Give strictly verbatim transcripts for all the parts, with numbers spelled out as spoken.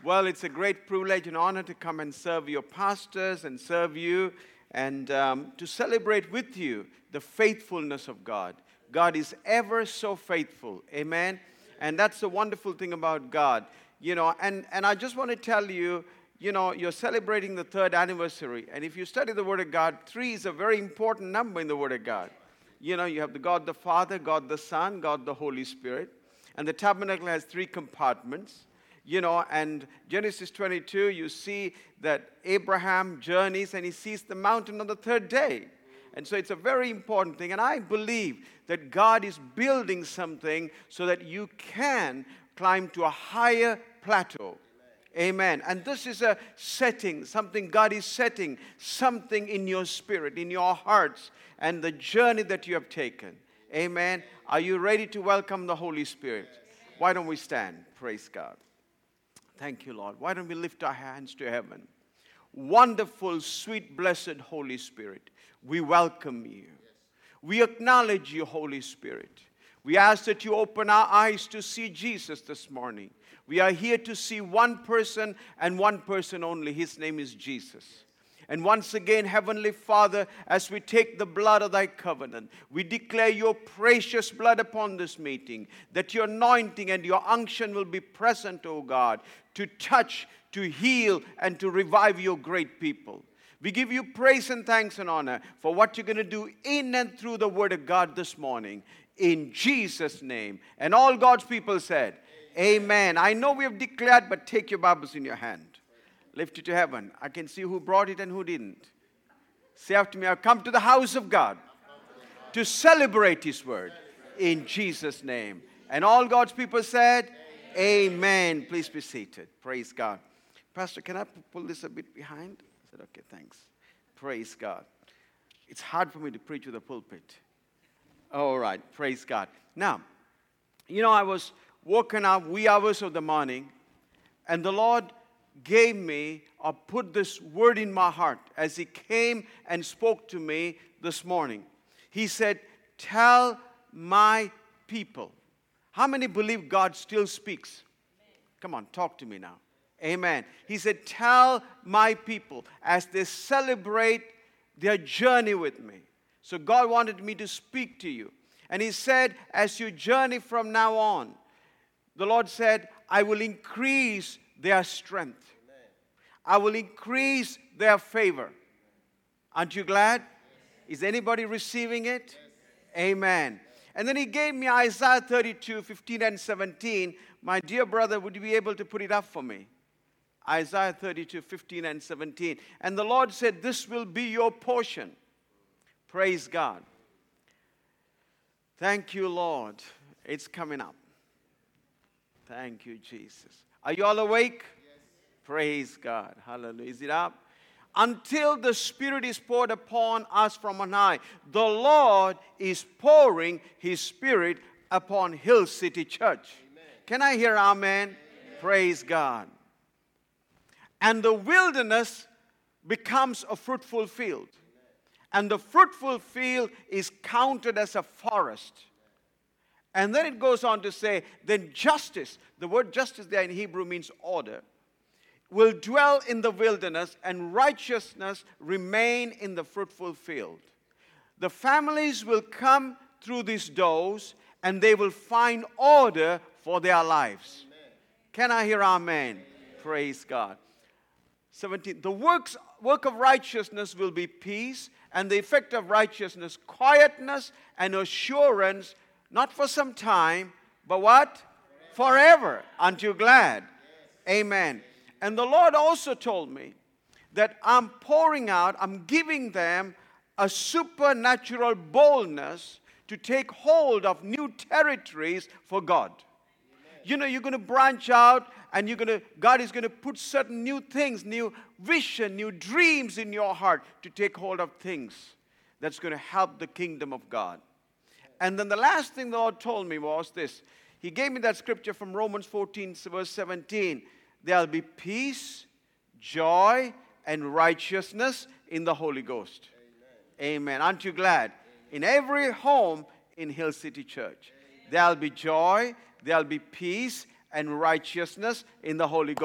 Well, it's a great privilege and honor to come and serve your pastors and serve you and um, to celebrate with you the faithfulness of God. God is ever so faithful. Amen. And that's the wonderful thing about God. You know, and, and I just want to tell you, you know, you're celebrating the third anniversary. And if you study the Word of God, three is a very important number in the Word of God. You know, you have the God the Father, God the Son, God the Holy Spirit. And the tabernacle has three compartments. You know, and Genesis twenty-two, you see that Abraham journeys and he sees the mountain on the third day. And so it's a very important thing. And I believe that God is building something so that you can climb to a higher plateau. Amen. And this is a setting, something God is setting, something in your spirit, in your hearts, and the journey that you have taken. Amen. Are you ready to welcome the Holy Spirit? Why don't we stand? Praise God. Thank you, Lord. Why don't we lift our hands to heaven? Wonderful, sweet, blessed Holy Spirit, we welcome you. We acknowledge you, Holy Spirit. We ask that you open our eyes to see Jesus this morning. We are here to see one person and one person only. His name is Jesus. And once again, Heavenly Father, as we take the blood of thy covenant, we declare your precious blood upon this meeting, that your anointing and your unction will be present, O God, to touch, to heal, and to revive your great people. We give you praise and thanks and honor for what you're going to do in and through the Word of God this morning. In Jesus' name. And all God's people said, Amen. I know we have declared, but take your Bibles in your hand. Lift it to heaven. I can see who brought it and who didn't. Say after me, I've come to the house of God to celebrate His Word. In Jesus' name. And all God's people said, Amen. Please be seated. Praise God. Pastor, can I pull this a bit behind? I said, okay, thanks. Praise God. It's hard for me to preach with a pulpit. All right, praise God. Now, you know, I was woken up wee hours of the morning, and the Lord gave me or put this word in my heart as He came and spoke to me this morning. He said, tell my people. How many believe God still speaks? Come on, talk to me now. Amen. He said, tell my people as they celebrate their journey with me. So God wanted me to speak to you. And He said, as you journey from now on, the Lord said, I will increase their strength. Amen. I will increase their favor. Aren't you glad? Yes. Is anybody receiving it? Yes. Amen. And then He gave me Isaiah thirty-two, fifteen and seventeen. My dear brother, would you be able to put it up for me? Isaiah thirty-two, fifteen and seventeen. And the Lord said, this will be your portion. Praise God. Thank you, Lord. It's coming up. Thank you, Jesus. Are you all awake? Yes. Praise God. Hallelujah. Is it up? Until the Spirit is poured upon us from on high, the Lord is pouring His Spirit upon Hill City Church. Amen. Can I hear amen? Amen? Praise God. And the wilderness becomes a fruitful field. And the fruitful field is counted as a forest. And then it goes on to say, then justice, the word justice there in Hebrew means order, will dwell in the wilderness, and righteousness remain in the fruitful field. The families will come through these doors, and they will find order for their lives. Amen. Can I hear amen? Amen? Praise God. seventeen. The works, work of righteousness will be peace, and the effect of righteousness, quietness and assurance, not for some time, but what? Forever. Forever. Aren't you glad? Yes. Amen. And the Lord also told me that I'm pouring out, I'm giving them a supernatural boldness to take hold of new territories for God. Amen. You know, you're going to branch out, and you're going to, God is going to put certain new things, new vision, new dreams in your heart to take hold of things that's going to help the kingdom of God. And then the last thing the Lord told me was this. He gave me that scripture from Romans fourteen, verse seventeen. There'll be peace, joy, and righteousness in the Holy Ghost. Amen. Amen. Aren't you glad? Amen. In every home in Hill City Church, amen, there'll be joy, there'll be peace, and righteousness in the Holy Ghost.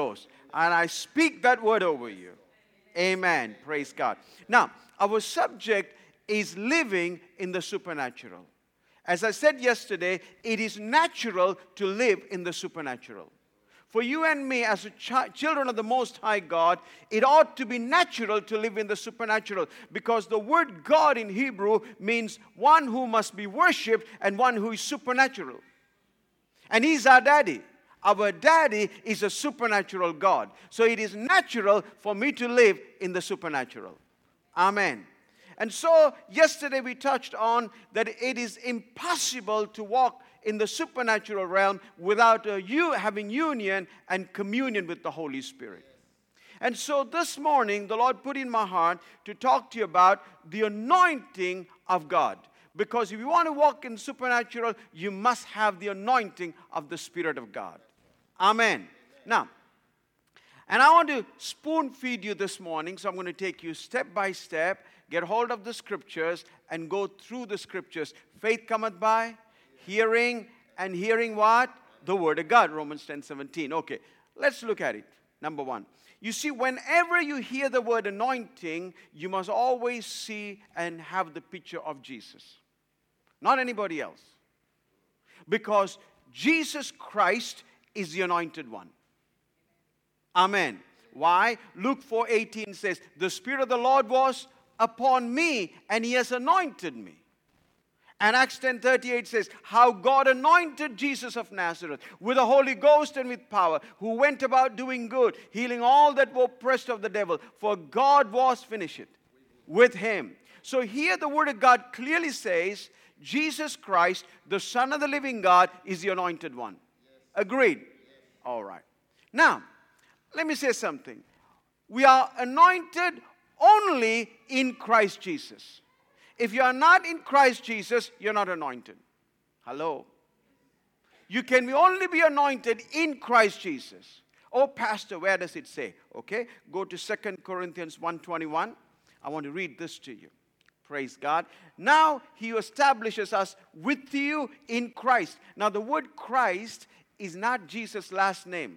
And I speak that word over you. Amen. Praise God. Now, our subject is living in the supernatural. As I said yesterday, it is natural to live in the supernatural. For you and me, as a ch- children of the Most High God, it ought to be natural to live in the supernatural, because the word God in Hebrew means one who must be worshipped and one who is supernatural. And He's our daddy. Our daddy is a supernatural God. So it is natural for me to live in the supernatural. Amen. And so yesterday we touched on that it is impossible to walk in the supernatural realm without uh, you having union and communion with the Holy Spirit. And so this morning the Lord put in my heart to talk to you about the anointing of God. Because if you want to walk in supernatural, you must have the anointing of the Spirit of God. Amen. Now, and I want to spoon feed you this morning, so I'm going to take you step by step, get hold of the scriptures, and go through the scriptures. Faith cometh by hearing, and hearing what? The word of God, Romans ten seventeen. Okay, let's look at it. Number one. You see, whenever you hear the word anointing, you must always see and have the picture of Jesus. Not anybody else. Because Jesus Christ is the anointed one. Amen. Why? Luke four eighteen says, the Spirit of the Lord was upon me, and He has anointed me. And Acts ten thirty-eight says, how God anointed Jesus of Nazareth with the Holy Ghost and with power, who went about doing good, healing all that were oppressed of the devil, for God was finished with Him. So here the Word of God clearly says, Jesus Christ, the Son of the living God, is the anointed one. Agreed? All right. Now, let me say something. We are anointed only in Christ Jesus. If you are not in Christ Jesus, you're not anointed. Hello? You can only be anointed in Christ Jesus. Oh, Pastor, where does it say? Okay, go to Second Corinthians one twenty-one. I want to read this to you. Praise God. Now He establishes us with you in Christ. Now the word Christ is not Jesus' last name.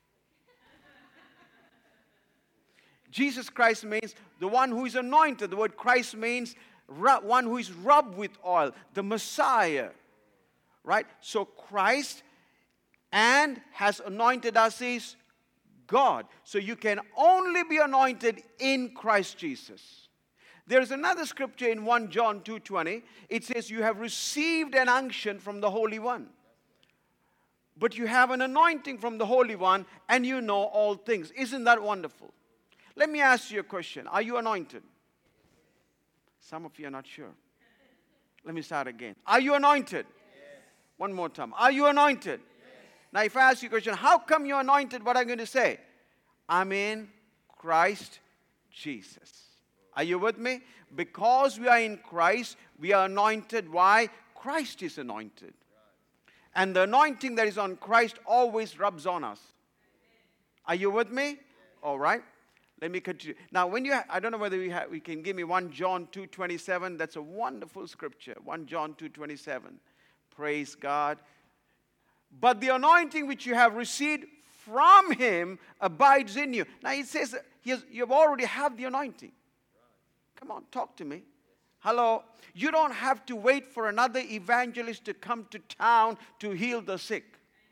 Jesus Christ means the one who is anointed. The word Christ means one who is rubbed with oil, the Messiah. Right? So Christ and has anointed us is God. So you can only be anointed in Christ Jesus. There is another scripture in First John two twenty. It says you have received an unction from the Holy One. But you have an anointing from the Holy One, and you know all things. Isn't that wonderful? Let me ask you a question. Are you anointed? Some of you are not sure. Let me start again. Are you anointed? Yes. One more time. Are you anointed? Yes. Now if I ask you a question, how come you're anointed? What are you going to say? I'm in Christ Jesus. Are you with me? Because we are in Christ, we are anointed. Why? Christ is anointed. And the anointing that is on Christ always rubs on us. Are you with me? All right. Let me continue. Now, when you, ha- I don't know whether we, ha- we can give me First John two twenty-seven. That's a wonderful scripture. First John two twenty-seven. Praise God. But the anointing which you have received from Him abides in you. Now, it says he has, you already have the anointing. Come on, talk to me. Hello. You don't have to wait for another evangelist to come to town to heal the sick.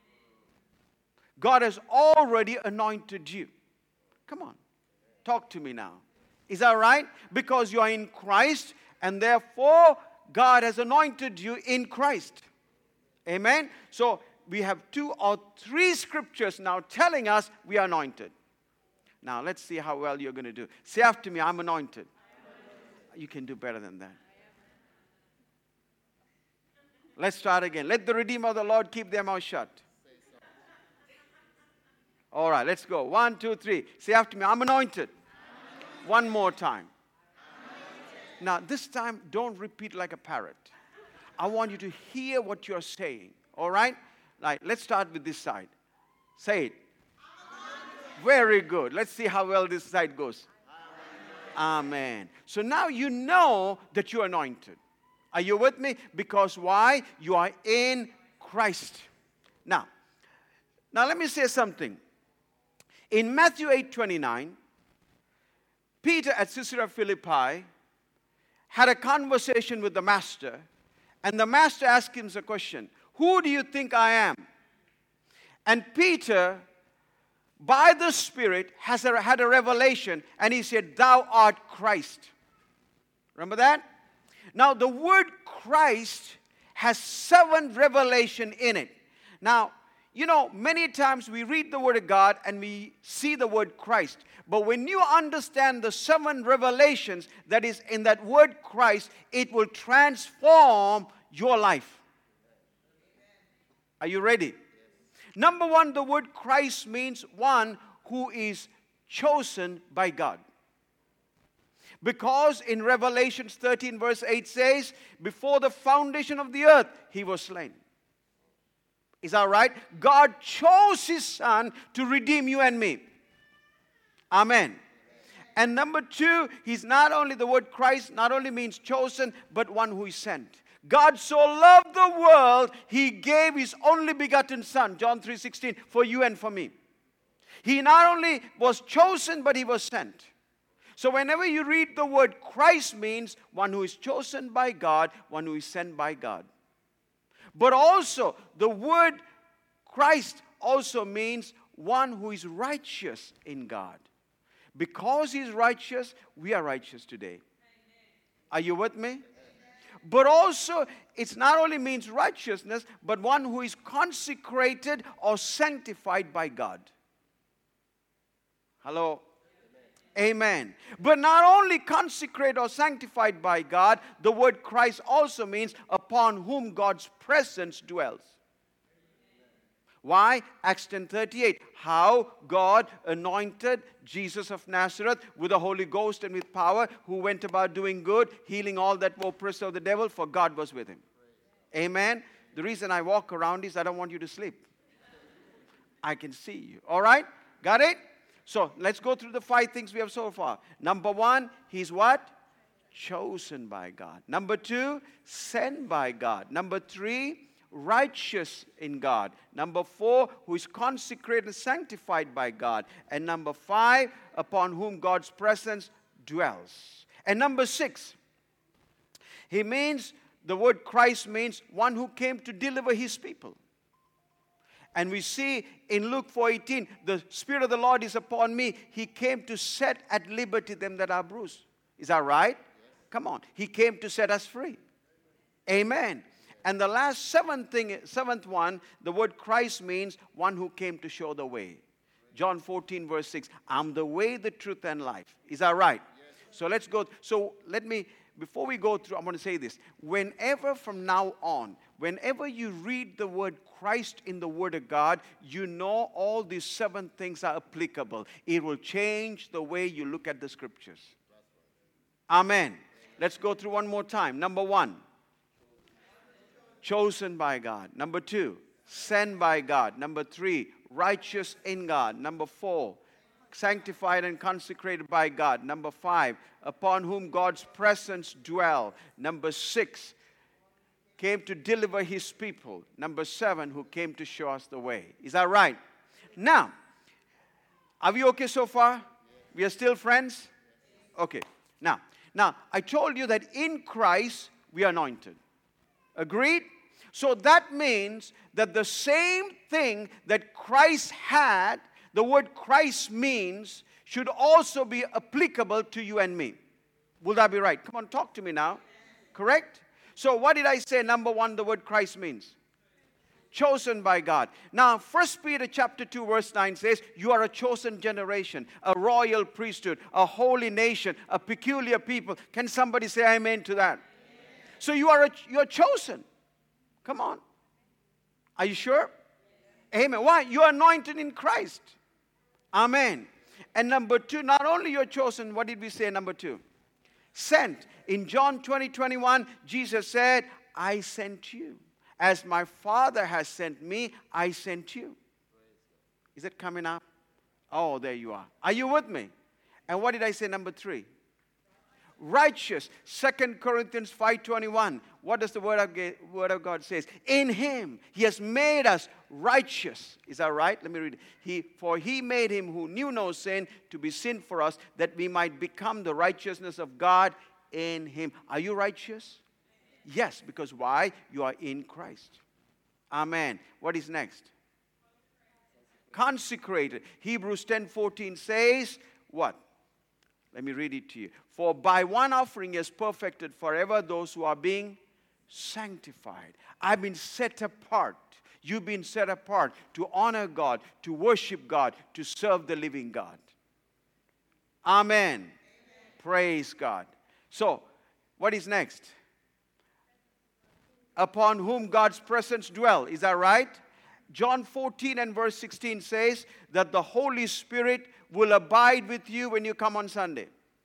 God has already anointed you. Come on. Talk to me now. Is that right? Because you are in Christ, and therefore God has anointed you in Christ. Amen? So we have two or three scriptures now telling us we are anointed. Now let's see how well you're going to do. Say after me, I'm anointed. You can do better than that. Let's start again. Let the Redeemer of the Lord keep their mouth shut. All right, let's go. One, two, three. Say after me, I'm anointed. I'm anointed. One more time. Now, this time, don't repeat like a parrot. I want you to hear what you're saying. All right? Right, let's start with this side. Say it. Very good. Let's see how well this side goes. Amen. So now you know that you're anointed. Are you with me? Because why? You are in Christ. Now, now let me say something. In Matthew eight twenty-nine, Peter at Caesarea Philippi had a conversation with the master, and the master asked him a question, "Who do you think I am?" And Peter, by the Spirit, has a, had a revelation, and he said, "Thou art Christ." Remember that? Now, the word Christ has seven revelation in it. Now, you know, many times we read the Word of God and we see the word Christ. But when you understand the seven revelations that is in that word Christ, it will transform your life. Are you ready? Number one, the word Christ means one who is chosen by God. Because in Revelation thirteen verse eight says, before the foundation of the earth, he was slain. Is that right? God chose his Son to redeem you and me. Amen. And number two, he's not only, the word Christ not only means chosen, but one who is sent. God so loved the world, he gave his only begotten Son, John three sixteen, for you and for me. He not only was chosen, but he was sent. So whenever you read the word Christ means one who is chosen by God, one who is sent by God. But also, the word Christ also means one who is righteous in God. Because he is righteous, we are righteous today. Are you with me? But also, it not only means righteousness, but one who is consecrated or sanctified by God. Hello? Amen. But not only consecrated or sanctified by God, the word Christ also means upon whom God's presence dwells. Why? Acts ten thirty-eight. How God anointed Jesus of Nazareth with the Holy Ghost and with power, who went about doing good, healing all that were oppressed of the devil, for God was with him. Amen. The reason I walk around is I don't want you to sleep. I can see you. All right? Got it? So let's go through the five things we have so far. Number one, he's what? Chosen by God. Number two, sent by God. Number three, righteous in God. Number four, who is consecrated and sanctified by God. And number five, upon whom God's presence dwells. And number six, he means, the word Christ means one who came to deliver his people. And we see in Luke four eighteen, the Spirit of the Lord is upon me. He came to set at liberty them that are bruised. Is that right? Yes. Come on. He came to set us free. Amen. And the last seventh thing, seventh one, the word Christ means one who came to show the way. John fourteen verse six. I'm the way, the truth, and life. Is that right? Yes. So let's go. So let me, before we go through, I'm going to say this. Whenever from now on, whenever you read the word Christ in the Word of God, you know all these seven things are applicable. It will change the way you look at the Scriptures. Amen. Let's go through one more time. Number one, chosen by God. Number two, sent by God. Number three, righteous in God. Number four, sanctified and consecrated by God. Number five, upon whom God's presence dwell. Number six, came to deliver his people. Number seven, who came to show us the way. Is that right? Now, are we okay so far? We are still friends? Okay. Now, now I told you that in Christ we are anointed. Agreed? So that means that the same thing that Christ had, the word Christ means, should also be applicable to you and me. Will that be right? Come on, talk to me now. Correct? So what did I say? Number one, the word Christ means chosen by God. Now, First Peter chapter two verse nine says, you are a chosen generation, a royal priesthood, a holy nation, a peculiar people. Can somebody say amen to that? Amen. So you are a, you're chosen. Come on. Are you sure? Amen. Why? You are anointed in Christ. Amen. And number two, not only you're chosen, what did we say number two? Sent. In John twenty, twenty-one, Jesus said, I sent you. As my Father has sent me, I sent you. Is it coming up? Oh, there you are. Are you with me? And what did I say number three? righteous. Second Corinthians five twenty-one. What does the word of, word of God says? In him, he has made us righteous. Is that right? Let me read it. He, for he made him who knew no sin to be sin for us, that we might become the righteousness of God in him. Are you righteous? Yes, because why? You are in Christ. Amen. What is next? Consecrated. Hebrews ten fourteen says, what? Let me read it to you. For by one offering is perfected forever those who are being sanctified. I've been set apart. You've been set apart to honor God, to worship God, to serve the living God. Amen. Amen. Praise God. So, what is next? Upon whom God's presence dwell. Is that right? John fourteen and verse sixteen says that the Holy Spirit will abide with you when you come on Sunday.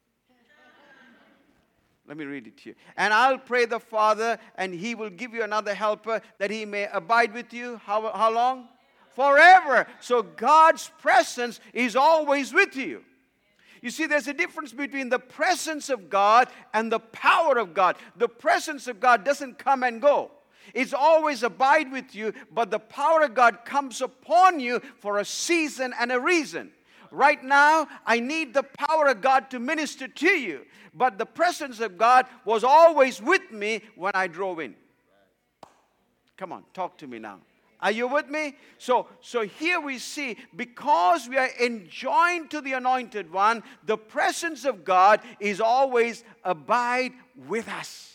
Let me read it to you. And I'll pray the Father, and he will give you another helper that he may abide with you. How, how long? Forever. So God's presence is always with you. You see, there's a difference between the presence of God and the power of God. The presence of God doesn't come and go. It's always abide with you, but the power of God comes upon you for a season and a reason. Right now, I need the power of God to minister to you, but the presence of God was always with me when I drove in. Come on, talk to me now. Are you with me? So, so here we see, because we are enjoined to the Anointed One, the presence of God is always abide with us.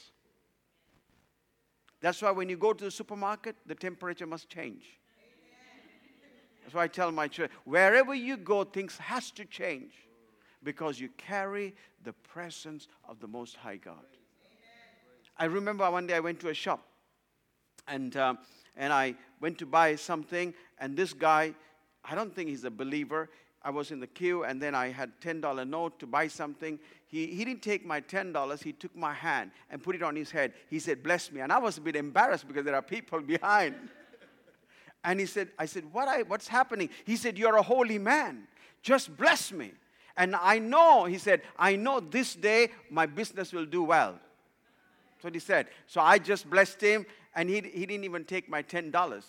That's why when you go to the supermarket, the temperature must change. That's why I tell my children, wherever you go, things has to change. Because you carry the presence of the Most High God. I remember one day I went to a shop. And, um, and I went to buy something. And this guy, I don't think he's a believer. I was in the queue, and then I had ten dollar note to buy something. He, he didn't take my ten dollars. He took my hand and put it on his head. He said, bless me. And I was a bit embarrassed because there are people behind. And he said, I said, what I, what's happening? He said, you're a holy man. Just bless me. And I know, he said, I know this day my business will do well. That's what he said. So I just blessed him, and he, he didn't even take my ten dollars.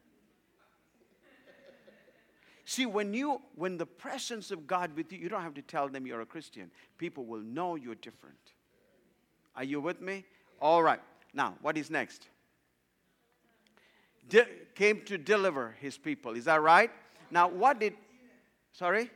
See, when you, when the presence of God with you, you don't have to tell them you're a Christian. People will know you're different. Are you with me? All right. Now, what is next? De- came to deliver his people. Is that right? Now, what did, sorry?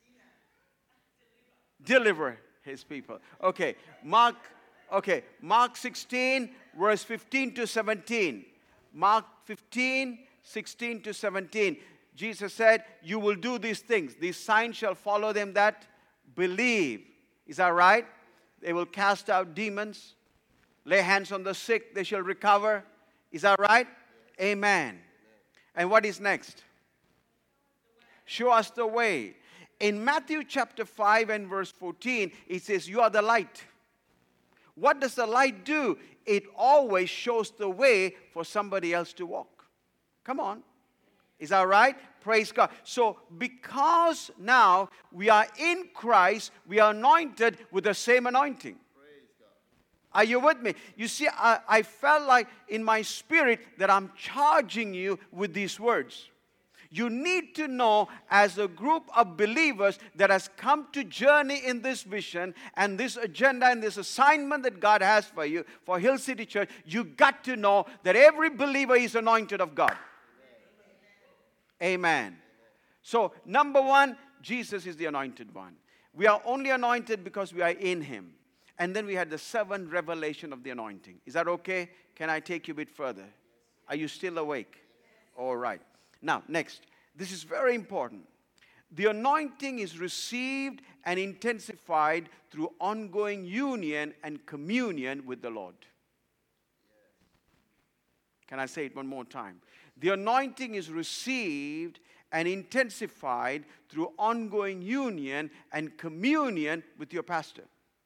Deliver his people. Okay, Mark, okay, Mark sixteen, verse fifteen to seventeen. Mark fifteen, sixteen to seventeen. Jesus said, you will do these things. These signs shall follow them that believe. Is that right? They will cast out demons. Lay hands on the sick. They shall recover. Is that right? Amen. And what is next? Show us the way. In Matthew chapter five and verse fourteen, it says, you are the light. What does the light do? It always shows the way for somebody else to walk. Come on. Is that right? Praise God. So because now we are in Christ, we are anointed with the same anointing. Praise God. Are you with me? You see, I, I felt like in my spirit that I'm charging you with these words. You need to know, as a group of believers that has come to journey in this vision and this agenda and this assignment that God has for you, for Hill City Church, you got to know that every believer is anointed of God. Amen. So, number one, Jesus is the anointed one. We are only anointed because we are in him. And then we had the seventh revelation of the anointing. Is that okay? Can I take you a bit further? Are you still awake? All right. Now, next. This is very important. The anointing is received and intensified through ongoing union and communion with the Lord. Can I say it one more time? The anointing is received and intensified through ongoing union and communion with your pastor.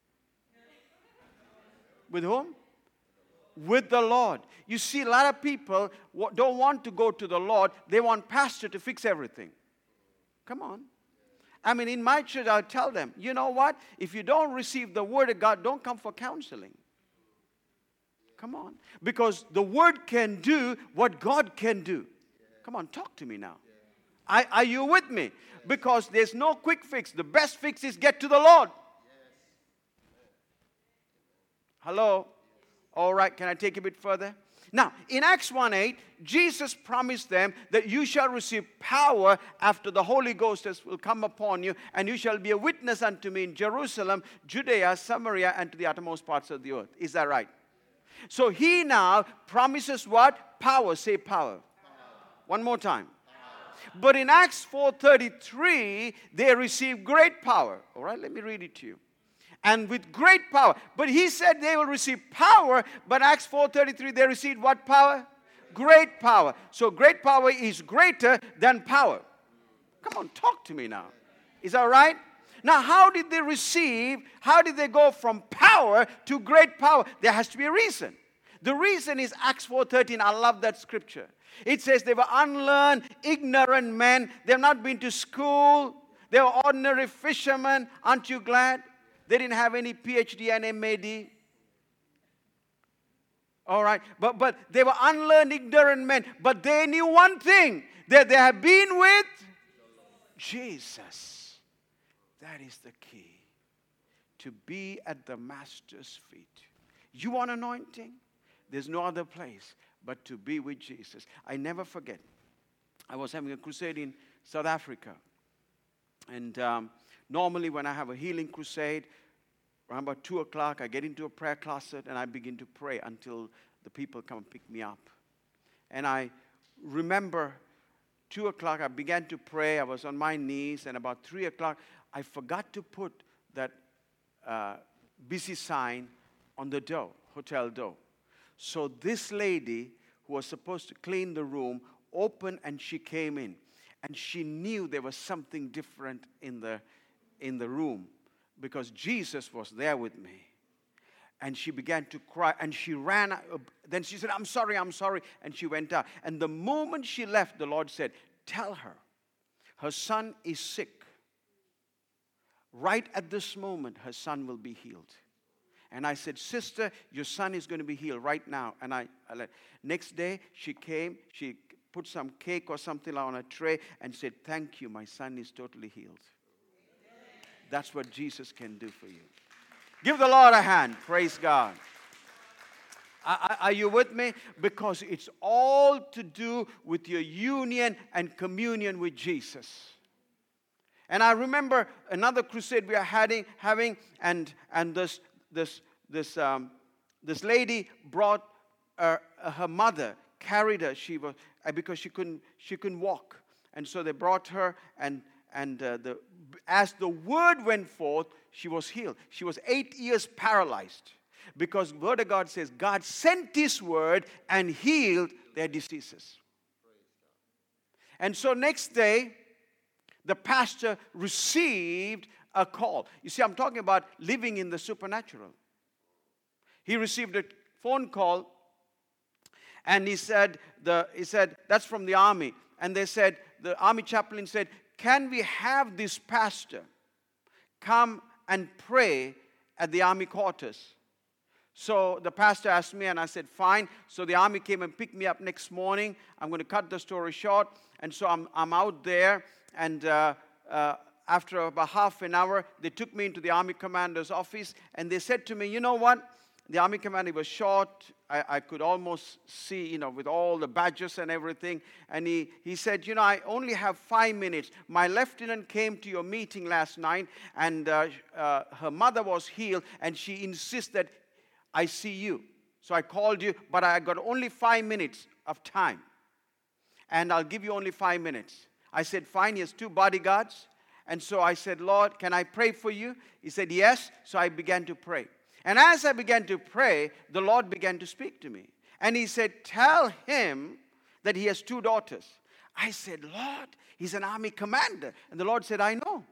With whom? With the Lord. You see, a lot of people don't want to go to the Lord. They want pastor to fix everything. Come on. I mean, in my church, I'll tell them, you know what? If you don't receive the Word of God, don't come for counseling. Come on. Because the Word can do what God can do. Come on, talk to me now. Are, are you with me? Because there's no quick fix. The best fix is get to the Lord. Hello? All right, can I take a bit further? Now, in Acts one eight, Jesus promised them that you shall receive power after the Holy Ghost will come upon you, and you shall be a witness unto me in Jerusalem, Judea, Samaria, and to the uttermost parts of the earth. Is that right? So he now promises what? Power. Say power. Power. One more time. Power. But in Acts four thirty-three, they receive great power. All right, let me read it to you. And with great power. But he said they will receive power. But Acts four thirty-three, they received what power? Great power. So great power is greater than power. Come on, talk to me now. Is that right? Now, how did they receive, how did they go from power to great power? There has to be a reason. The reason is Acts four thirteen. I love that scripture. It says they were unlearned, ignorant men. They've not been to school. They were ordinary fishermen. Aren't you glad? They didn't have any P H D and M A D. All right. But, but they were unlearned, ignorant men. But they knew one thing. That they have been with Jesus. That is the key. To be at the Master's feet. You want anointing? There's no other place but to be with Jesus. I never forget. I was having a crusade in South Africa. And um, normally when I have a healing crusade, around about two o'clock, I get into a prayer closet and I begin to pray until the people come and pick me up. And I remember two o'clock, I began to pray. I was on my knees. And about three o'clock, I forgot to put that uh, busy sign on the door, hotel door. So this lady who was supposed to clean the room opened and she came in. And she knew there was something different in the, in the room because Jesus was there with me. And she began to cry and she ran. Then she said, I'm sorry, I'm sorry. And she went out. And the moment she left, the Lord said, tell her, her son is sick. Right at this moment, her son will be healed. And I said, sister, your son is going to be healed right now. And I, I let, next day, she came, she put some cake or something on a tray and said, thank you, my son is totally healed. That's what Jesus can do for you. Give the Lord a hand. Praise God. Are you with me? Because it's all to do with your union and communion with Jesus. And I remember another crusade we are having, having and, and this, this, this, um, this lady brought uh, her mother, carried her. She was because she couldn't she couldn't walk, and so they brought her. And and uh, the as the word went forth, she was healed. She was eight years paralyzed because the Word of God says God sent His word and healed their diseases. And so next day, the pastor received a call. You see, I'm talking about living in the supernatural. He received a phone call. And he said, the, he said, that's from the army. And they said, the army chaplain said, can we have this pastor come and pray at the army quarters? So the pastor asked me, and I said, fine. So the army came and picked me up next morning. I'm going to cut the story short. And so I'm, I'm out there, and uh, uh, after about half an hour, they took me into the army commander's office, and they said to me, you know what? The army commander was short. I, I could almost see, you know, with all the badges and everything. And he, he said, you know, I only have five minutes. My lieutenant came to your meeting last night, and uh, uh, her mother was healed, and she insists that I see you. So I called you, but I got only five minutes of time. And I'll give you only five minutes. I said, fine. He has two bodyguards. And so I said, Lord, can I pray for you? He said, yes. So I began to pray. And as I began to pray, the Lord began to speak to me. And He said, tell him that he has two daughters. I said, Lord, he's an army commander. And the Lord said, I know.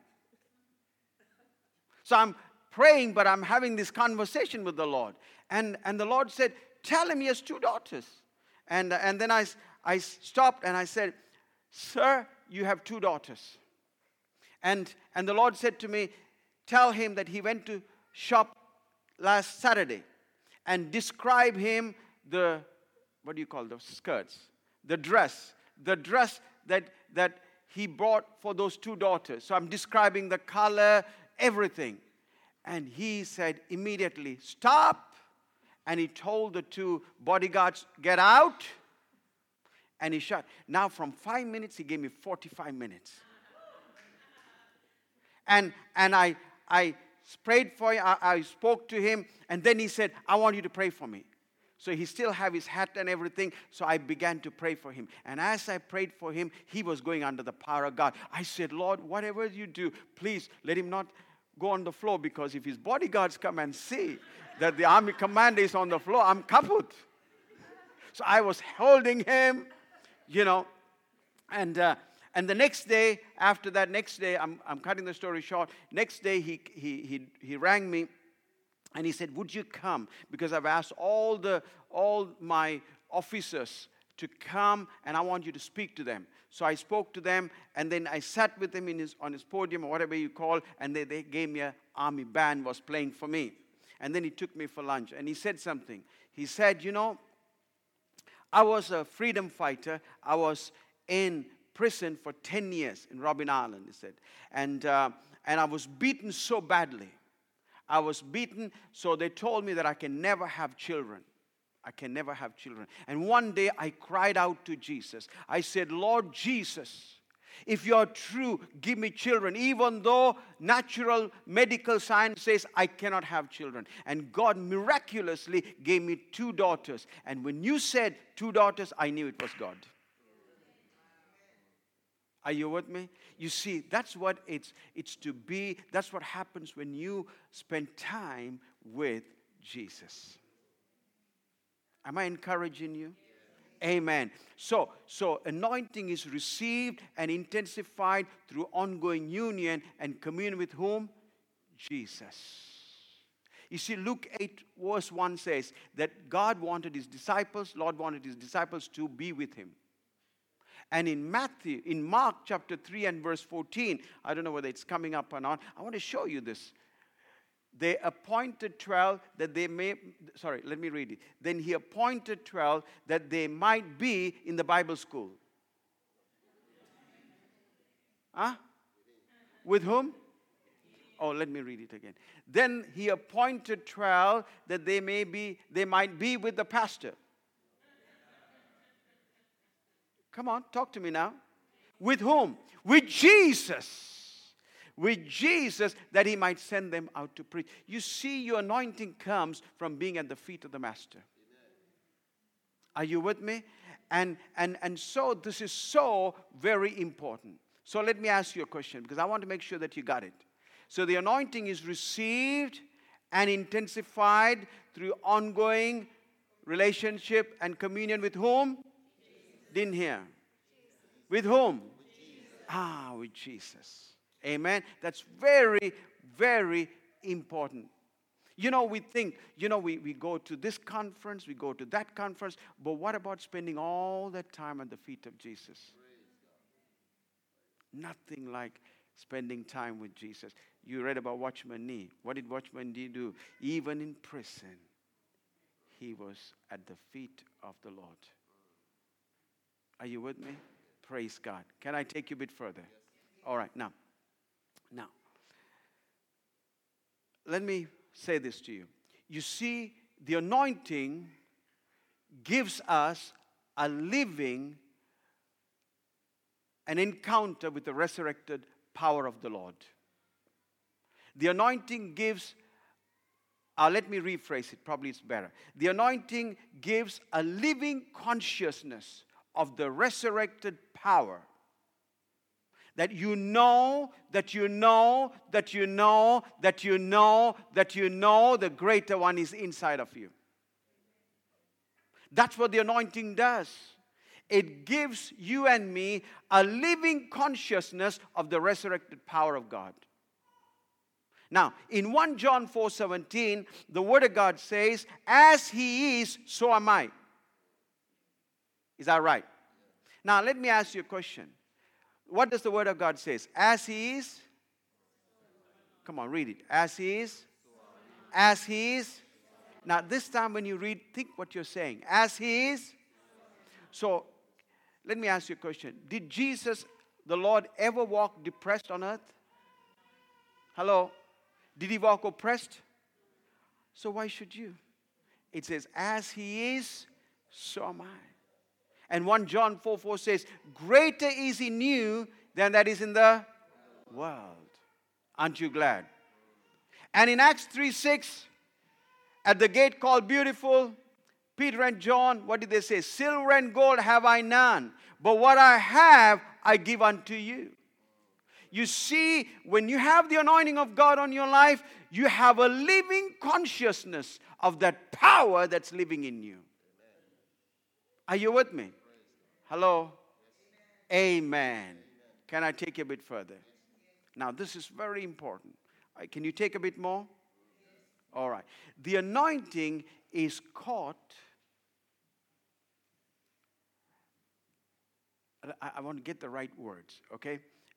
So I'm praying, but I'm having this conversation with the Lord. And, and the Lord said, tell him he has two daughters. And, and then I, I stopped and I said, sir, you have two daughters. And, and the Lord said to me, tell him that he went to shop last Saturday and describe him the, what do you call those skirts? The dress. The dress that, that he bought for those two daughters. So I'm describing the color, everything. And he said immediately, stop. And he told the two bodyguards, get out. And he shut. Now from five minutes, he gave me forty-five minutes. And, and I, I prayed for him, I, I spoke to him, and then he said, I want you to pray for me. So he still have his hat and everything, so I began to pray for him. And as I prayed for him, he was going under the power of God. I said, Lord, whatever you do, please let him not go on the floor, because if his bodyguards come and see that the army commander is on the floor, I'm kaput. So I was holding him, you know, and uh, and the next day, after that, next day, I'm I'm cutting the story short. Next day, he he he he rang me, and he said, "Would you come? Because I've asked all the all my officers to come, and I want you to speak to them." So I spoke to them, and then I sat with him in his on his podium or whatever you call, and they they gave me a army band was playing for me, and then he took me for lunch, and he said something. He said, "You know, I was a freedom fighter. I was in prison for ten years in Robben Island," he said. And, uh, and I was beaten so badly. I was beaten, so they told me that I can never have children. I can never have children. And one day I cried out to Jesus. I said, Lord Jesus, if you're true, give me children, even though natural medical science says I cannot have children. And God miraculously gave me two daughters. And when you said two daughters, I knew it was God. Are you with me? You see, that's what it's, it's to be. That's what happens when you spend time with Jesus. Am I encouraging you? Amen. So, so anointing is received and intensified through ongoing union and communion with whom? Jesus. You see, Luke eight verse one says that God wanted his disciples, Lord wanted his disciples to be with him. And in Matthew, in Mark chapter three and verse fourteen, I don't know whether it's coming up or not, I want to show you this. They appointed twelve that they may, sorry, let me read it. Then he appointed twelve that they might be in the Bible school. Huh? With whom? Oh, let me read it again. Then he appointed twelve that they may be, they might be with the pastor. Come on, talk to me now. With whom? With Jesus. With Jesus, that he might send them out to preach. You see, your anointing comes from being at the feet of the Master. Are you with me? And, and, and so this is so very important. So let me ask you a question, because I want to make sure that you got it. So the anointing is received and intensified through ongoing relationship and communion with whom? Didn't hear. With whom? With ah, with Jesus. Amen. That's very, very important. You know, we think, you know, we, we go to this conference, we go to that conference, but what about spending all that time at the feet of Jesus? Nothing like spending time with Jesus. You read about Watchman Nee. What did Watchman Nee do? Even in prison, he was at the feet of the Lord. Are you with me? Praise God. Can I take you a bit further? All right, now. Now. Let me say this to you. You see, the anointing gives us a living, an encounter with the resurrected power of the Lord. The anointing gives, uh, let me rephrase it, probably it's better. The anointing gives a living consciousness of the resurrected power. That you know, that you know, that you know, that you know, that you know the greater one is inside of you. That's what the anointing does. It gives you and me a living consciousness of the resurrected power of God. Now, in First John four seventeen, the Word of God says, as he is, so am I. Is that right? Now, let me ask you a question. What does the Word of God say? As he is, Come on, read it. As he is. As he is. Now, this time when you read, think what you're saying. As he is. So, let me ask you a question. Did Jesus, the Lord, ever walk depressed on earth? Hello? Did he walk oppressed? So why should you? It says, as he is, so am I. And First John four four says, greater is he new than that is in the world. Aren't you glad? And in Acts three six, at the gate called Beautiful, Peter and John, what did they say? Silver and gold have I none, but what I have I give unto you. You see, when you have the anointing of God on your life, you have a living consciousness of that power that's living in you. Are you with me? Hello? Amen. Can I take you a bit further? Now, this is very important. Uh, Can you take a bit more? All right. The anointing is caught. I, I want to get the right words, okay?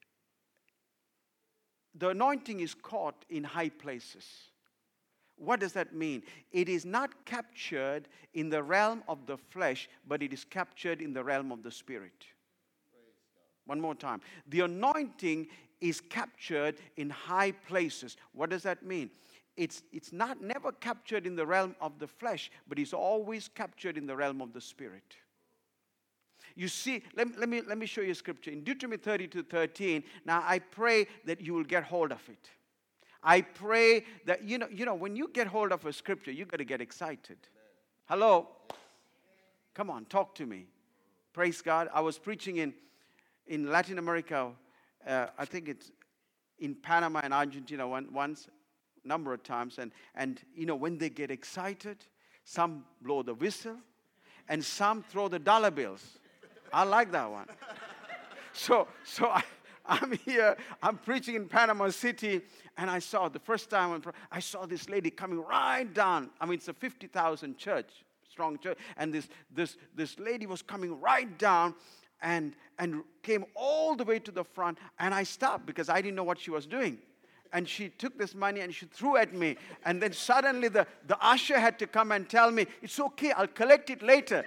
The anointing is caught in high places. What does that mean? It is not captured in the realm of the flesh, but it is captured in the realm of the spirit. One more time. The anointing is captured in high places. What does that mean? It's, it's not never captured in the realm of the flesh, but it's always captured in the realm of the spirit. You see, let, let, me, let me show you a scripture. In Deuteronomy thirty-two thirteen, now I pray that you will get hold of it. I pray that, you know, you know, when you get hold of a scripture, you got to get excited. Hello? Come on, talk to me. Praise God. I was preaching in, in Latin America, uh, I think it's in Panama and Argentina one, once, number of times. And, and, you know, when they get excited, some blow the whistle and some throw the dollar bills. I like that one. So, so I, I'm here, I'm preaching in Panama City, and I saw, the first time I saw this lady coming right down. I mean, it's a fifty thousand church, strong church, and this, this, this lady was coming right down and, and came all the way to the front, and I stopped because I didn't know what she was doing. And she took this money and she threw at me, and then suddenly the, the usher had to come and tell me, it's okay, I'll collect it later.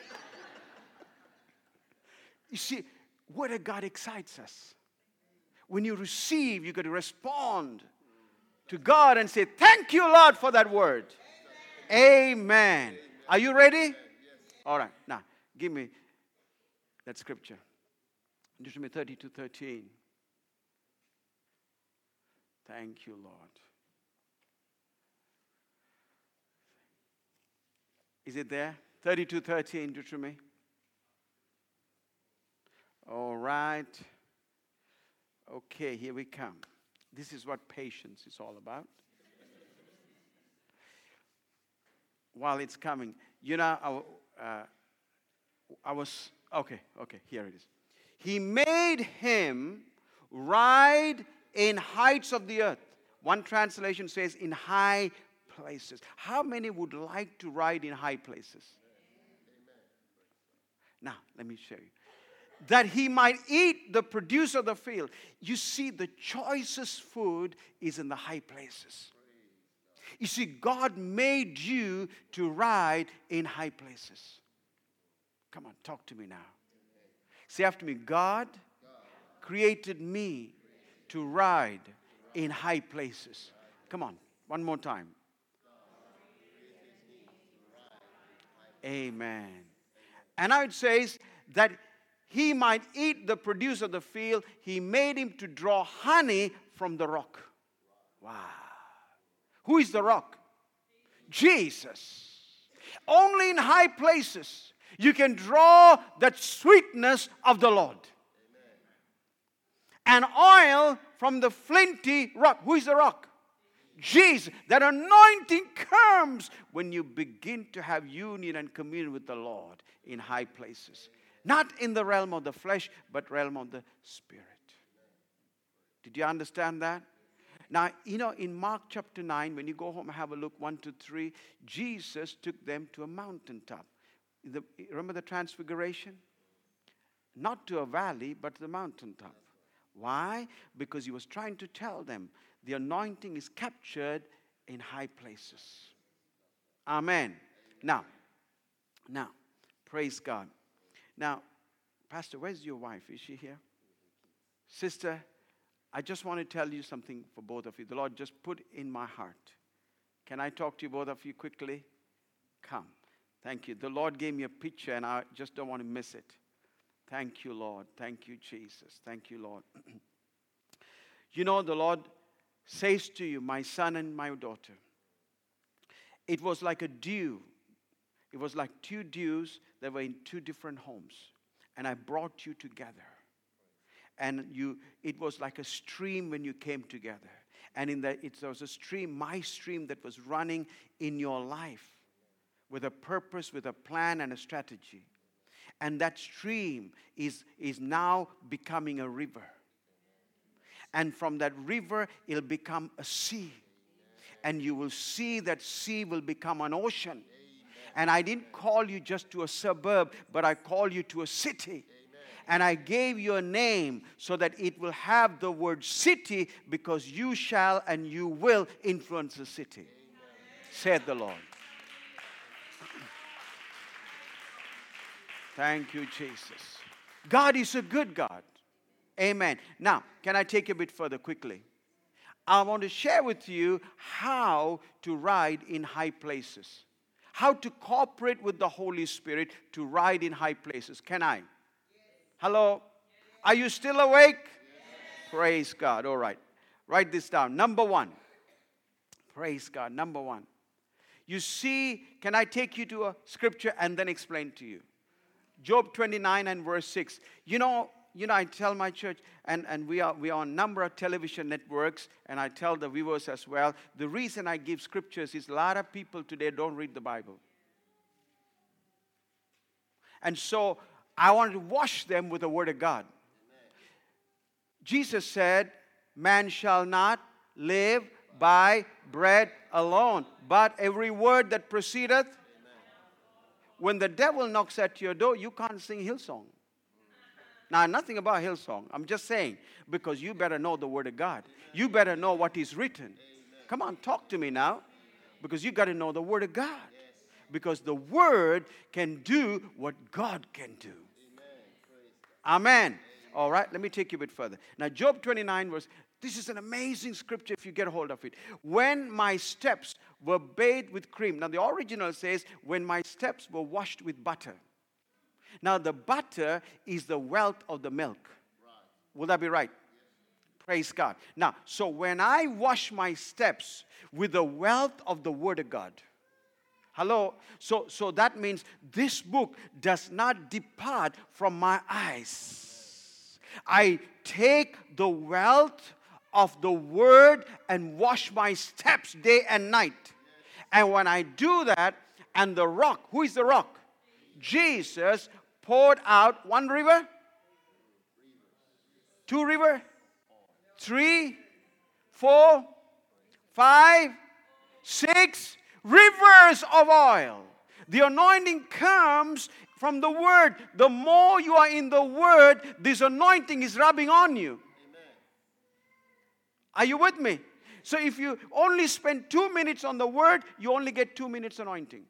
You see, Word of God excites us. When you receive, you got to respond to God and say, thank you, Lord, for that word. Amen. Amen. Are you ready? Yes. All right. Now, give me that scripture. Deuteronomy thirty-two thirteen. Thank you, Lord. Is it there? thirty-two thirteen, Deuteronomy. All right. Okay, here we come. This is what patience is all about. While it's coming, you know, I, uh, I was, okay, okay, here it is. He made him ride in heights of the earth. One translation says in high places. How many would like to ride in high places? Now, let me show you. That he might eat the produce of the field. You see, the choicest food is in the high places. You see, God made you to ride in high places. Come on, talk to me now. Say after me, God created me to ride in high places. Come on, one more time. Amen. And now it says that he might eat the produce of the field. He made him to draw honey from the rock. Wow. Who is the rock? Jesus. Only in high places you can draw that sweetness of the Lord. And oil from the flinty rock. Who is the rock? Jesus. That anointing comes when you begin to have union and communion with the Lord in high places. Not in the realm of the flesh, but realm of the spirit. Did you understand that? Now, you know, in Mark chapter nine, when you go home and have a look, one to three, Jesus took them to a mountaintop. The, remember the transfiguration? Not to a valley, but to the mountaintop. Why? Because he was trying to tell them The anointing is captured in high places. Amen. Now, now, praise God. Now, Pastor, where's your wife? Is she here? Sister, I just want to tell you something for both of you. The Lord just put in my heart. Can I talk to you, both of you, quickly? Come. Thank you. The Lord gave me a picture, and I just don't want to miss it. Thank you, Lord. Thank you, Jesus. Thank you, Lord. You know, the Lord says to you, my son and my daughter, it was like a dew. It was like two dews that were in two different homes. And I brought you together. And you, it was like a stream when you came together. And in that, it was a stream, my stream, that was running in your life with a purpose, with a plan, and a strategy. And that stream is, is now becoming a river. And from that river, it'll become a sea. And you will see that sea will become an ocean. And I didn't call you just to a suburb, but I called you to a city. And I gave you a name so that it will have the word city, because you shall and you will influence the city, said the Lord. Thank you, Jesus. God is a good God. Amen. Now, can I take you a bit further quickly? I want to share with you how to ride in high places. How to cooperate with the Holy Spirit to ride in high places. Can I? Yes. Hello? Yes. Are you still awake? Yes. Praise God. All right. Write this down. Number one. Praise God. Number one. You see, can I take you to a scripture and then explain to you? Job twenty-nine and verse six. You know, you know, I tell my church, and, and we are we are on a number of television networks, and I tell the viewers as well, the reason I give scriptures is a lot of people today don't read the Bible. And so I want to wash them with the Word of God. Amen. Jesus said, man shall not live by bread alone, but every word that proceedeth. Amen. When the devil knocks at your door, you can't sing Hillsong. Now, nothing about Hillsong. I'm just saying, because you better know the Word of God. Amen. You better know what is written. Amen. Come on, talk to me now. Because you got to know the Word of God. Yes. Because the Word can do what God can do. Amen. Amen. All right, let me take you a bit further. Now, Job twenty-nine verse, this is an amazing scripture if you get a hold of it. When my steps were bathed with cream. Now, the original says, when my steps were washed with butter. Now, the butter is the wealth of the milk. Right. Will that be right? Yes. Praise God. Now, so when I wash my steps with the wealth of the Word of God. Hello? So, so that means this book does not depart from my eyes. I take the wealth of the Word and wash my steps day and night. Yes. And when I do that, and the rock, who is the rock? Jesus poured out one river, two river, three, four, five, six rivers of oil. The anointing comes from the Word. The more you are in the Word, this anointing is rubbing on you. Amen. Are you with me? So if you only spend two minutes on the Word, you only get two minutes anointing.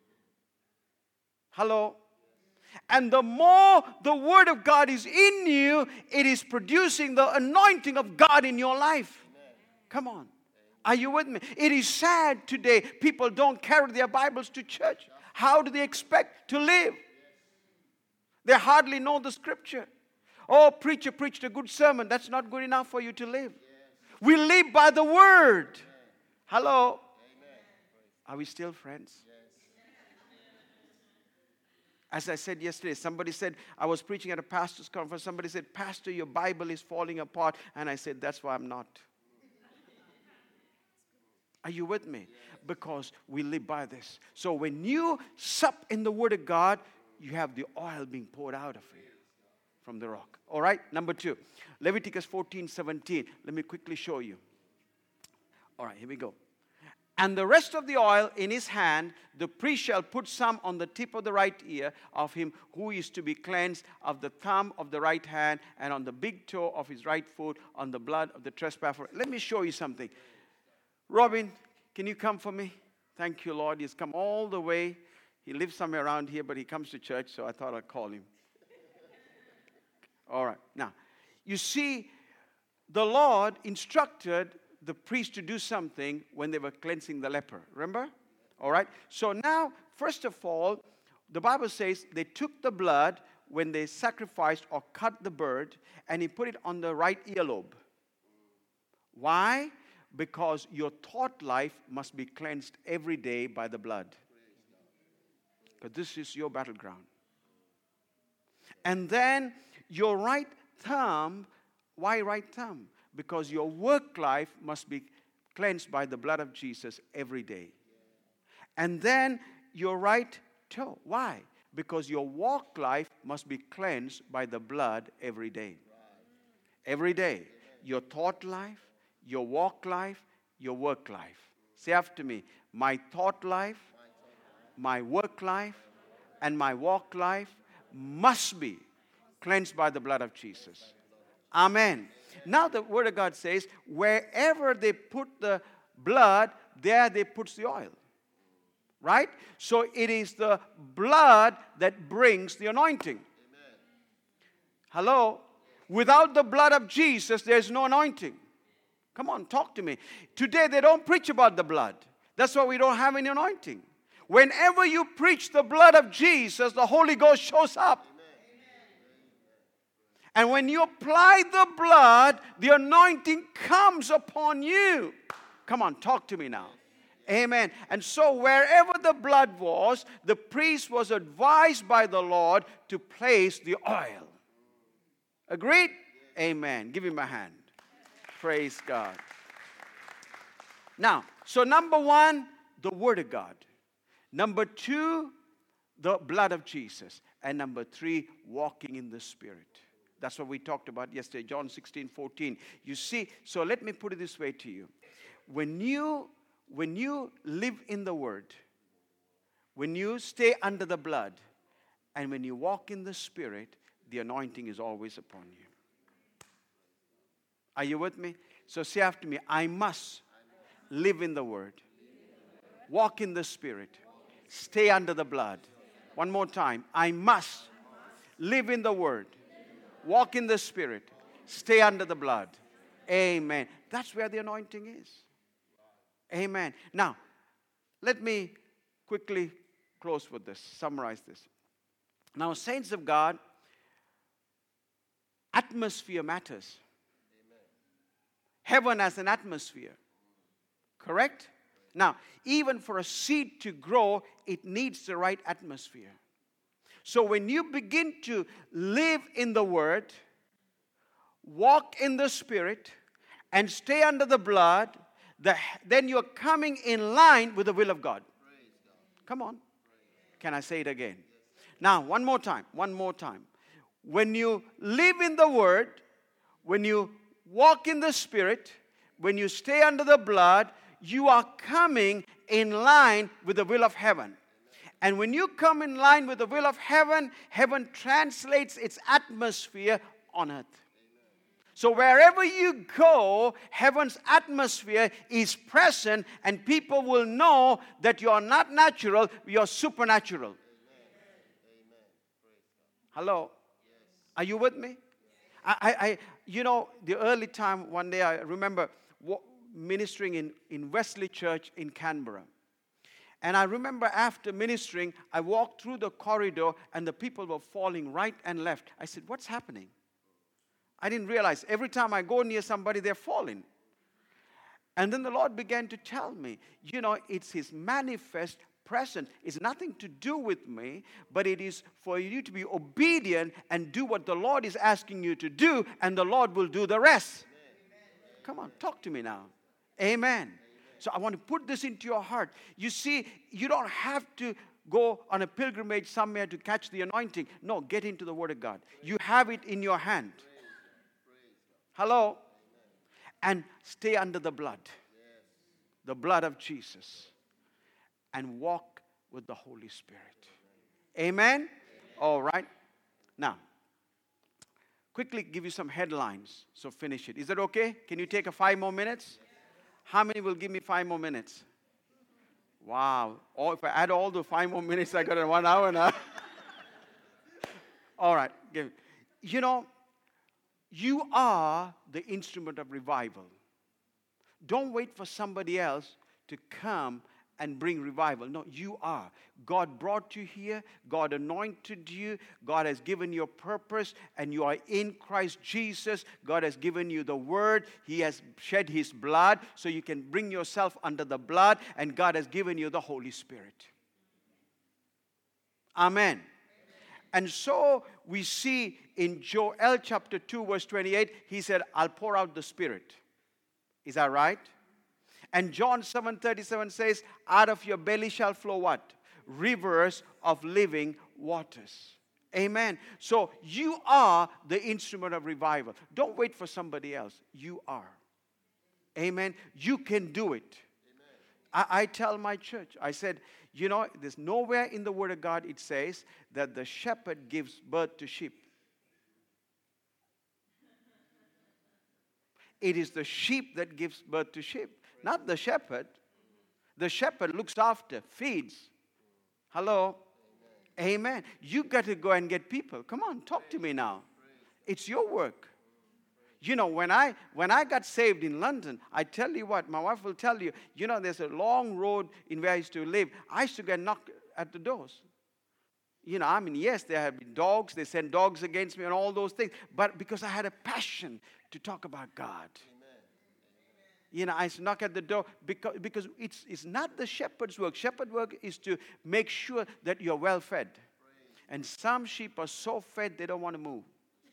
Hello? And the more the Word of God is in you, it is producing the anointing of God in your life. Amen. Come on. Are you with me? It is sad today. People don't carry their Bibles to church. How do they expect to live? They hardly know the scripture. Oh, preacher preached a good sermon. That's not good enough for you to live. We live by the Word. Hello? Are we still friends? As I said yesterday, somebody said, I was preaching at a pastor's conference. Somebody said, Pastor, your Bible is falling apart. And I said, that's why I'm not. Are you with me? Because we live by this. So when you sup in the Word of God, you have the oil being poured out of you from the rock. All right, number two. Leviticus fourteen seventeen. Let me quickly show you. All right, here we go. And the rest of the oil in his hand, the priest shall put some on the tip of the right ear of him who is to be cleansed, of the thumb of the right hand, and on the big toe of his right foot, on the blood of the trespasser. Let me show you something. Robin, can you come for me? Thank you, Lord. He's come all the way. He lives somewhere around here, but he comes to church, so I thought I'd call him. All right. Now, you see, the Lord instructed the priest to do something when they were cleansing the leper. Remember? All right. So now, first of all, the Bible says they took the blood when they sacrificed or cut the bird, and he put it on the right earlobe. Why? Because your thought life must be cleansed every day by the blood. Because this is your battleground. And then your right thumb. Why right thumb? Because your work life must be cleansed by the blood of Jesus every day. And then your right toe. Why? Because your walk life must be cleansed by the blood every day. Every day. Your thought life, your walk life, your work life. Say after me. My thought life, my work life, and my walk life must be cleansed by the blood of Jesus. Amen. Now the Word of God says, wherever they put the blood, there they put the oil. Right? So it is the blood that brings the anointing. Amen. Hello? Without the blood of Jesus, there's no anointing. Come on, talk to me. Today they don't preach about the blood. That's why we don't have any anointing. Whenever you preach the blood of Jesus, the Holy Ghost shows up. And when you apply the blood, the anointing comes upon you. Come on, talk to me now. Amen. And so wherever the blood was, the priest was advised by the Lord to place the oil. Agreed? Amen. Give him a hand. Praise God. Now, so number one, the Word of God. Number two, the blood of Jesus. And number three, walking in the Spirit. That's what we talked about yesterday, John sixteen fourteen. You see, so let me put it this way to you. When you, when you live in the Word, when you stay under the blood, and when you walk in the Spirit, the anointing is always upon you. Are you with me? So say after me, I must live in the Word, walk in the Spirit, stay under the blood. One more time. I must live in the Word, walk in the Spirit, stay under the blood. Amen. That's where the anointing is. Amen. Now, let me quickly close with this, summarize this. Now, saints of God, atmosphere matters. Heaven has an atmosphere. Correct? Now, even for a seed to grow, it needs the right atmosphere. So when you begin to live in the Word, walk in the Spirit, and stay under the blood, the, then you're coming in line with the will of God. Come on. Can I say it again? Now, one more time. One more time. When you live in the Word, when you walk in the Spirit, when you stay under the blood, you are coming in line with the will of heaven. And when you come in line with the will of heaven, heaven translates its atmosphere on earth. So wherever you go, heaven's atmosphere is present, and people will know that you are not natural, you are supernatural. Hello? Are you with me? I, I, you know, the early time, one day I remember ministering in, in Wesley Church in Canberra. And I remember after ministering, I walked through the corridor and the people were falling right and left. I said, what's happening? I didn't realize. Every time I go near somebody, they're falling. And then the Lord began to tell me, you know, it's His manifest presence. It's nothing to do with me, but it is for you to be obedient and do what the Lord is asking you to do, and the Lord will do the rest. Amen. Come on, talk to me now. Amen. Amen. So I want to put this into your heart. You see, you don't have to go on a pilgrimage somewhere to catch the anointing. No, get into the Word of God. You have it in your hand. Hello? And stay under the blood. the blood of Jesus, and walk with the Holy Spirit. Amen? All right. Now, quickly give you some headlines, so finish it. Is that okay? Can you take a five more minutes? How many will give me five more minutes? Wow. Oh, if I add all the five more minutes, I got a one hour now. All right. Give. You know, you are the instrument of revival. Don't wait for somebody else to come and bring revival. No, you are. God brought you here. God anointed you. God has given you a purpose, and you are in Christ Jesus. God has given you the word. He has shed his blood so you can bring yourself under the blood, and God has given you the Holy Spirit. Amen. And so we see in Joel chapter two, verse twenty-eight, he said, I'll pour out the Spirit. Is that right? And John seven thirty-seven says, out of your belly shall flow what? Rivers of living waters. Amen. So you are the instrument of revival. Don't wait for somebody else. You are. Amen. You can do it. I, I tell my church, I said, you know, there's nowhere in the Word of God it says that the shepherd gives birth to sheep. It is the sheep that gives birth to sheep, not the shepherd. The shepherd looks after, feeds. Hello? Amen. Amen. You got to go and get people. Come on, talk to me now. It's your work. You know, when I when I got saved in London, I tell you what, my wife will tell you, you know, there's a long road in where I used to live. I used to go and knock at the doors. You know, I mean, yes, there have been dogs. They sent dogs against me and all those things. But because I had a passion to talk about God. Amen. You know, I used to knock at the door because, because it's, it's not the shepherd's work. Shepherd's work is to make sure that you're well fed. And some sheep are so fed they don't want to move.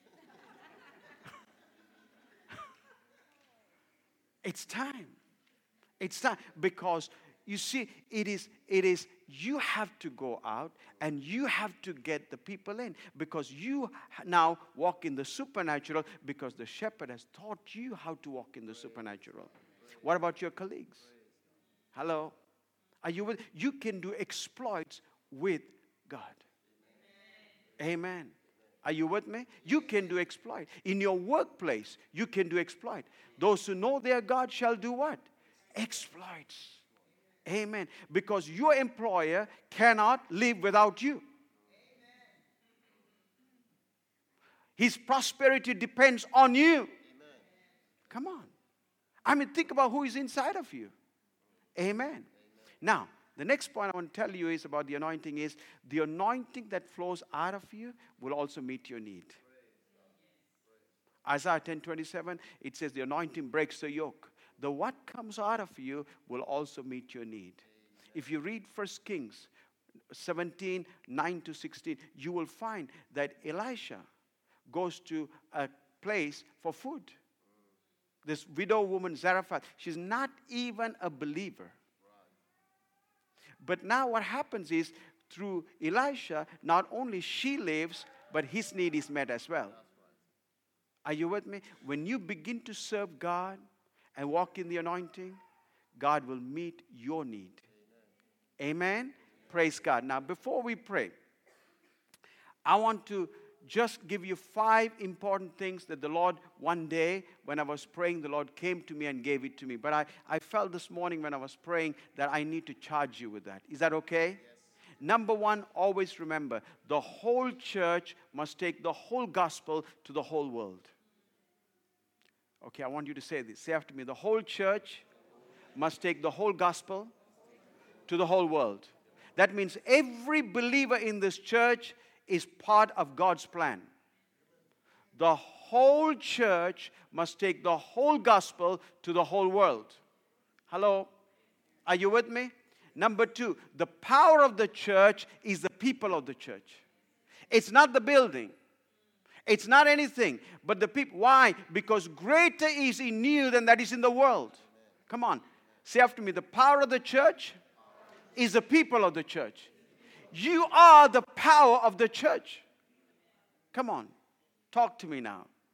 It's time. It's time. Because, you see, it is, it is, you have to go out and you have to get the people in. Because you now walk in the supernatural because the shepherd has taught you how to walk in the supernatural. What about your colleagues? Hello? Are you with? You can do exploits with God. Amen. Are you with me? You can do exploit. In your workplace, you can do exploit. Those who know their God shall do what? Exploits. Amen. Because your employer cannot live without you. His prosperity depends on you. Come on. I mean, think about who is inside of you. Amen. Now, the next point I want to tell you is about the anointing is the anointing that flows out of you will also meet your need. Isaiah ten twenty-seven, it says the anointing breaks the yoke. The what comes out of you will also meet your need. If you read First Kings seventeen, nine to sixteen, you will find that Elisha goes to a place for food. This widow woman, Zarephath, she's not even a believer. But now what happens is, through Elisha, not only she lives, but his need is met as well. Are you with me? When you begin to serve God and walk in the anointing, God will meet your need. Amen? Amen? Praise God. Now, before we pray, I want to just give you five important things that the Lord, one day, when I was praying, the Lord came to me and gave it to me. But I, I felt this morning when I was praying that I need to charge you with that. Is that okay? Yes. Number one, always remember, the whole church must take the whole gospel to the whole world. Okay, I want you to say this. Say after me, the whole church must take the whole gospel to the whole world. That means every believer in this church is part of God's plan. The whole church must take the whole gospel to the whole world. Hello? Are you with me? Number two, the power of the church is the people of the church. It's not the building. It's not anything, but the people. Why? Because greater is in you than that is in the world. Come on. Say after me, the power of the church is the people of the church. You are the power of the church. Come on. Talk to me now.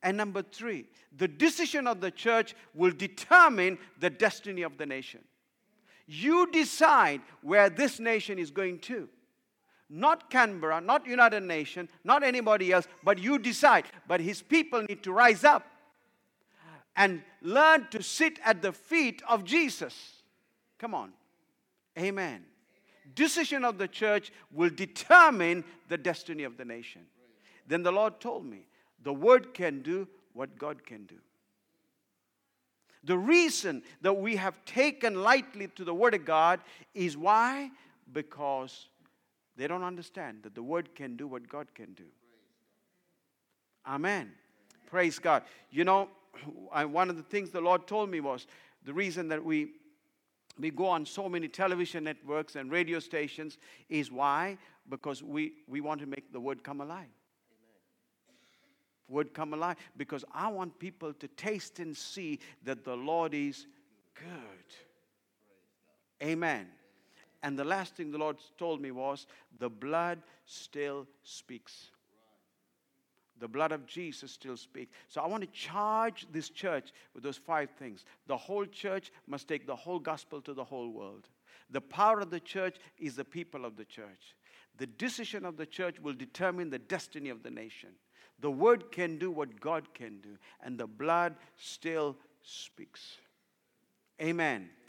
And number three, the decision of the church will determine the destiny of the nation. You decide where this nation is going to. Not Canberra, not United Nations, not anybody else, but you decide. But his people need to rise up and learn to sit at the feet of Jesus. Come on. Amen. Decision of the church will determine the destiny of the nation. Then the Lord told me, the word can do what God can do. The reason that we have taken lightly to the word of God is why? Because they don't understand that the word can do what God can do. Amen. Praise God. You know, I, one of the things the Lord told me was the reason that we we go on so many television networks and radio stations is why? Because we, we want to make the word come alive. Word come alive. Because I want people to taste and see that the Lord is good. Amen. And the last thing the Lord told me was, the blood still speaks. The blood of Jesus still speaks. So I want to charge this church with those five things. The whole church must take the whole gospel to the whole world. The power of the church is the people of the church. The decision of the church will determine the destiny of the nation. The word can do what God can do. And the blood still speaks. Amen.